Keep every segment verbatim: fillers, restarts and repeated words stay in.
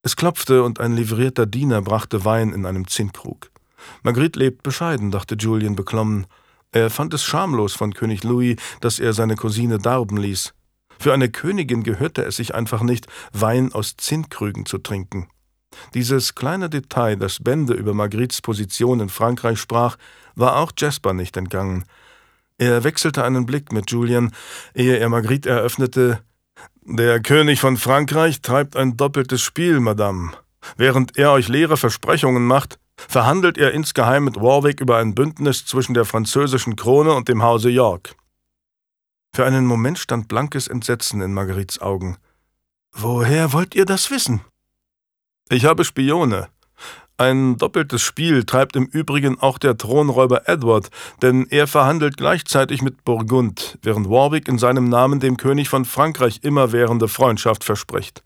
Es klopfte und ein livrierter Diener brachte Wein in einem Zinnkrug. Marguerite lebt bescheiden, dachte Julian beklommen. Er fand es schamlos von König Louis, dass er seine Cousine darben ließ. Für eine Königin gehörte es sich einfach nicht, Wein aus Zinnkrügen zu trinken. Dieses kleine Detail, das Bände über Marguerites Position in Frankreich sprach, war auch Jasper nicht entgangen. Er wechselte einen Blick mit Julian, ehe er Marguerite eröffnete: »Der König von Frankreich treibt ein doppeltes Spiel, Madame. Während er euch leere Versprechungen macht, verhandelt er insgeheim mit Warwick über ein Bündnis zwischen der französischen Krone und dem Hause York.« Für einen Moment stand blankes Entsetzen in Marguerites Augen. »Woher wollt ihr das wissen?« »Ich habe Spione. Ein doppeltes Spiel treibt im Übrigen auch der Thronräuber Edward, denn er verhandelt gleichzeitig mit Burgund, während Warwick in seinem Namen dem König von Frankreich immerwährende Freundschaft verspricht.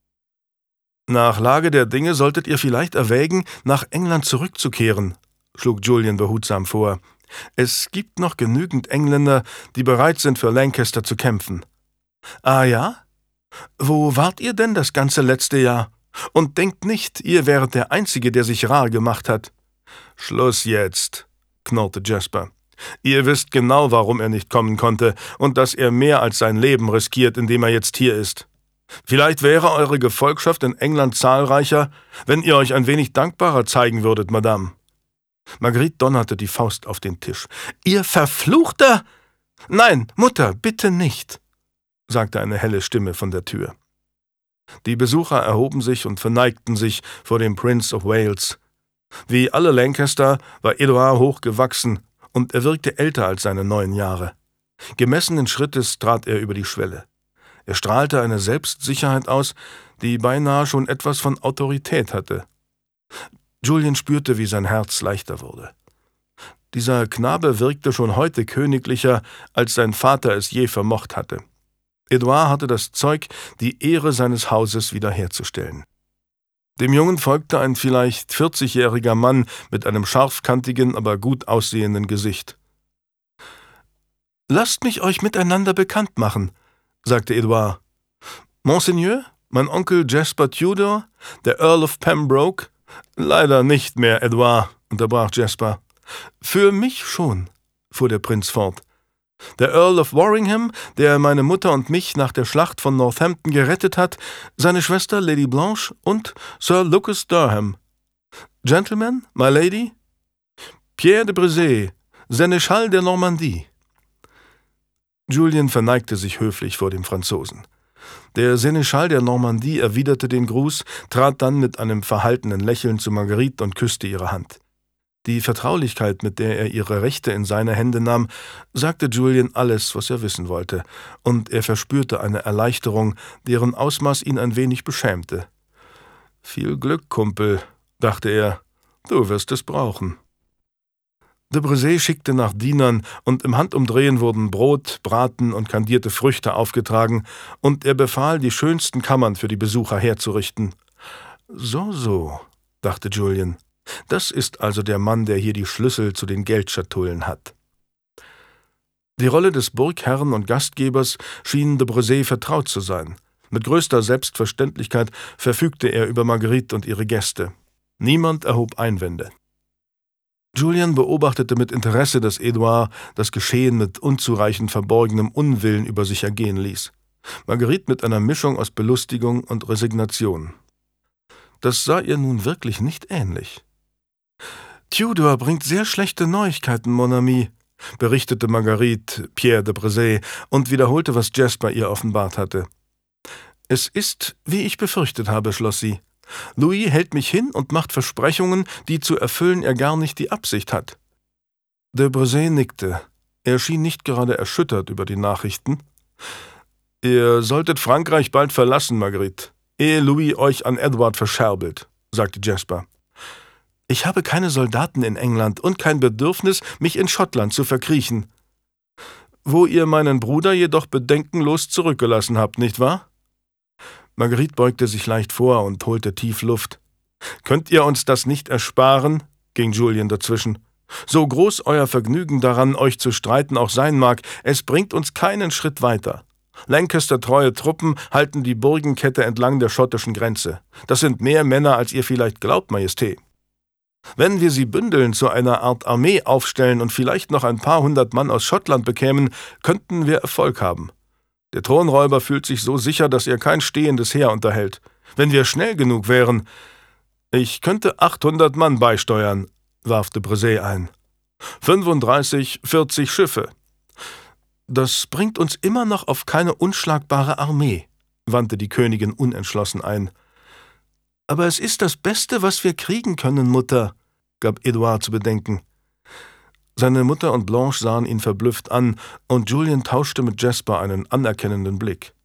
Nach Lage der Dinge solltet ihr vielleicht erwägen, nach England zurückzukehren«, schlug Julian behutsam vor. »Es gibt noch genügend Engländer, die bereit sind, für Lancaster zu kämpfen.« »Ah ja? Wo wart ihr denn das ganze letzte Jahr? Und denkt nicht, ihr wäret der Einzige, der sich rar gemacht hat.« »Schluss jetzt«, knurrte Jasper. »Ihr wisst genau, warum er nicht kommen konnte und dass er mehr als sein Leben riskiert, indem er jetzt hier ist. Vielleicht wäre eure Gefolgschaft in England zahlreicher, wenn ihr euch ein wenig dankbarer zeigen würdet, Madame.« Marguerite donnerte die Faust auf den Tisch. »Ihr Verfluchter! Nein, Mutter, bitte nicht«, sagte eine helle Stimme von der Tür. Die Besucher erhoben sich und verneigten sich vor dem Prince of Wales. Wie alle Lancaster war Edouard hochgewachsen und er wirkte älter als seine neun Jahre. Gemessenen Schrittes trat er über die Schwelle. Er strahlte eine Selbstsicherheit aus, die beinahe schon etwas von Autorität hatte. Julian spürte, wie sein Herz leichter wurde. Dieser Knabe wirkte schon heute königlicher, als sein Vater es je vermocht hatte. Edouard hatte das Zeug, die Ehre seines Hauses wiederherzustellen. Dem Jungen folgte ein vielleicht vierzigjähriger Mann mit einem scharfkantigen, aber gut aussehenden Gesicht. »Lasst mich euch miteinander bekannt machen«, sagte Edouard. »Monseigneur, mein Onkel Jasper Tudor, der Earl of Pembroke.« »Leider nicht mehr, Edouard«, unterbrach Jasper. »Für mich schon«, fuhr der Prinz fort. »Der Earl of Warringham, der meine Mutter und mich nach der Schlacht von Northampton gerettet hat, seine Schwester Lady Blanche und Sir Lucas Durham. Gentlemen, my lady, Pierre de Brezé, Seneschall der Normandie.« Julian verneigte sich höflich vor dem Franzosen. Der Seneschall der Normandie erwiderte den Gruß, trat dann mit einem verhaltenen Lächeln zu Marguerite und küsste ihre Hand. Die Vertraulichkeit, mit der er ihre Rechte in seine Hände nahm, sagte Julian alles, was er wissen wollte, und er verspürte eine Erleichterung, deren Ausmaß ihn ein wenig beschämte. »Viel Glück, Kumpel«, dachte er, »du wirst es brauchen.« De Brezé schickte nach Dienern, und im Handumdrehen wurden Brot, Braten und kandierte Früchte aufgetragen, und er befahl, die schönsten Kammern für die Besucher herzurichten. »So, so«, dachte Julian, »das ist also der Mann, der hier die Schlüssel zu den Geldschatullen hat.« Die Rolle des Burgherrn und Gastgebers schien de Brezé vertraut zu sein. Mit größter Selbstverständlichkeit verfügte er über Marguerite und ihre Gäste. Niemand erhob Einwände. Julian beobachtete mit Interesse, dass Edouard das Geschehen mit unzureichend verborgenem Unwillen über sich ergehen ließ. Marguerite mit einer Mischung aus Belustigung und Resignation. Das sah ihr nun wirklich nicht ähnlich. »Tudor bringt sehr schlechte Neuigkeiten, mon ami«, berichtete Marguerite Pierre de Brezé und wiederholte, was Jasper ihr offenbart hatte. »Es ist, wie ich befürchtet habe«, schloss sie. »Louis hält mich hin und macht Versprechungen, die zu erfüllen er gar nicht die Absicht hat.« De Brezé nickte. Er schien nicht gerade erschüttert über die Nachrichten. »Ihr solltet Frankreich bald verlassen, Marguerite, ehe Louis euch an Edward verscherbelt«, sagte Jasper. »Ich habe keine Soldaten in England und kein Bedürfnis, mich in Schottland zu verkriechen. Wo ihr meinen Bruder jedoch bedenkenlos zurückgelassen habt, nicht wahr?« Marguerite beugte sich leicht vor und holte tief Luft. »Könnt ihr uns das nicht ersparen?«, ging Julian dazwischen. »So groß euer Vergnügen daran, euch zu streiten, auch sein mag, es bringt uns keinen Schritt weiter. Lancaster-treue Truppen halten die Burgenkette entlang der schottischen Grenze. Das sind mehr Männer, als ihr vielleicht glaubt, Majestät. Wenn wir sie bündeln, zu einer Art Armee aufstellen und vielleicht noch ein paar hundert Mann aus Schottland bekämen, könnten wir Erfolg haben. Der Thronräuber fühlt sich so sicher, dass er kein stehendes Heer unterhält. Wenn wir schnell genug wären... »Ich könnte achthundert Mann beisteuern«, warf de Brezé ein. »fünfunddreißig, vierzig Schiffe.« »Das bringt uns immer noch auf keine unschlagbare Armee«, wandte die Königin unentschlossen ein. »Aber es ist das Beste, was wir kriegen können, Mutter«, gab Edouard zu bedenken. Seine Mutter und Blanche sahen ihn verblüfft an, und Julien tauschte mit Jasper einen anerkennenden Blick.